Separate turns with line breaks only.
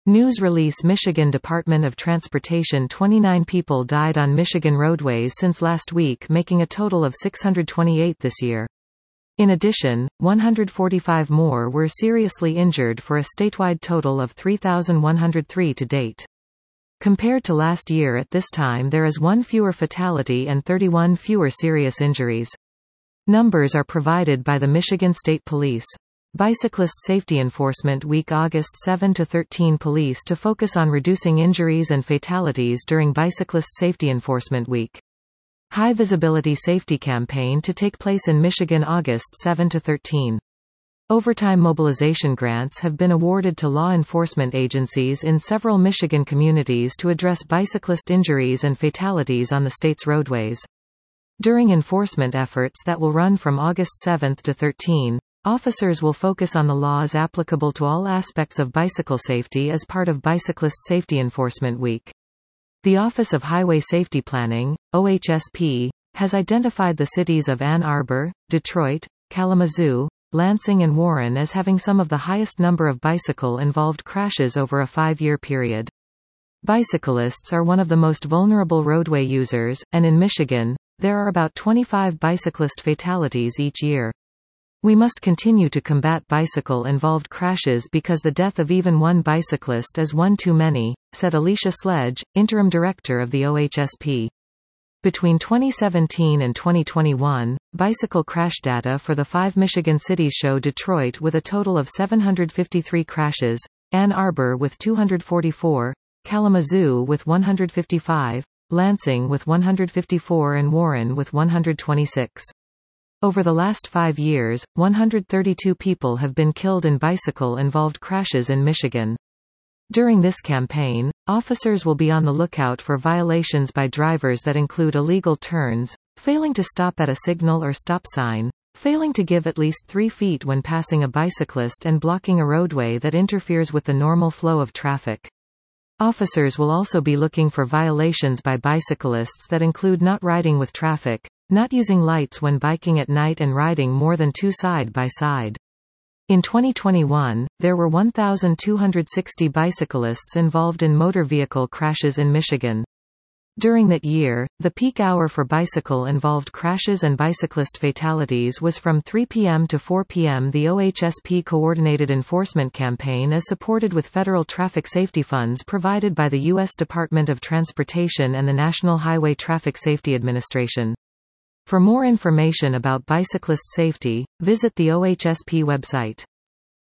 News release Michigan Department of Transportation 29 people died on Michigan roadways since last week, making a total of 628 this year. In addition, 145 more were seriously injured for a statewide total of 3,103 to date. Compared to last year at this time, there is 1 fewer fatality and 31 fewer serious injuries. Numbers are provided by the Michigan State Police. Bicyclist Safety Enforcement Week August 7 to 13 Police to focus on reducing injuries and fatalities during Bicyclist Safety Enforcement Week. High Visibility Safety Campaign to take place in Michigan August 7 to 13. Overtime mobilization grants have been awarded to law enforcement agencies in several Michigan communities to address bicyclist injuries and fatalities on the state's roadways. During enforcement efforts that will run from August 7 to 13, officers will focus on the laws applicable to all aspects of bicycle safety as part of Bicyclist Safety Enforcement Week. The Office of Highway Safety Planning, OHSP, has identified the cities of Ann Arbor, Detroit, Kalamazoo, Lansing and Warren as having some of the highest number of bicycle-involved crashes over a 5-year period. Bicyclists are one of the most vulnerable roadway users, and in Michigan, there are about 25 bicyclist fatalities each year. We must continue to combat bicycle-involved crashes because the death of even one bicyclist is one too many, said Alicia Sledge, interim director of the OHSP. Between 2017 and 2021, bicycle crash data for the 5 Michigan cities show Detroit with a total of 753 crashes, Ann Arbor with 244, Kalamazoo with 155, Lansing with 154 and Warren with 126. Over the last 5 years, 132 people have been killed in bicycle-involved crashes in Michigan. During this campaign, officers will be on the lookout for violations by drivers that include illegal turns, failing to stop at a signal or stop sign, failing to give at least 3 feet when passing a bicyclist, and blocking a roadway that interferes with the normal flow of traffic. Officers will also be looking for violations by bicyclists that include not riding with traffic, not using lights when biking at night, and riding more than 2 side by side. In 2021, there were 1,260 bicyclists involved in motor vehicle crashes in Michigan. During that year, the peak hour for bicycle-involved crashes and bicyclist fatalities was from 3 p.m. to 4 p.m. The OHSP Coordinated Enforcement Campaign is supported with federal traffic safety funds provided by the U.S. Department of Transportation and the National Highway Traffic Safety Administration. For more information about bicyclist safety, visit the OHSP website.